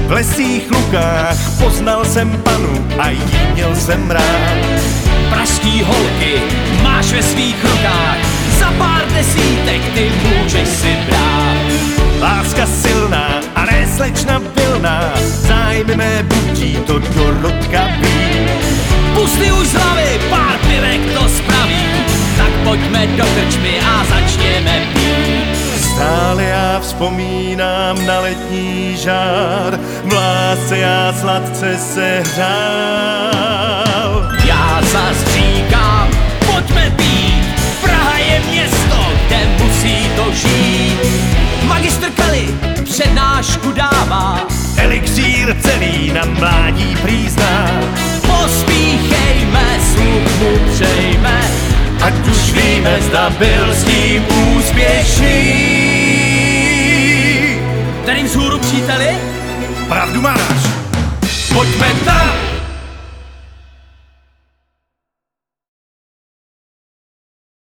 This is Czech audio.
V lesích lukách poznal jsem panu a jí měl jsem rád. Pražský holky máš ve svých rukách, za pár desítek ty můžeš si brát. Láska silná a ne slečna pilná, zájmy mé budí to Dorotka ví. Pusty už z hlavy, pár pivek to spraví, tak pojďme do krčmy a začněme pít. Stále já vzpomínám na letní žár, v lásce já sladce se hřál. Já zas říkám, pojďme pít, Praha je město, kde musí to žít. Magistr Kelly přednášku dává, Elixír celý na mládí přízná. pospíchejme, sluch mu přejme, Ať už víme, zda byl s tím úspěšný. kterým vzhůru příteli? Pravdu máš. Pojďme tam,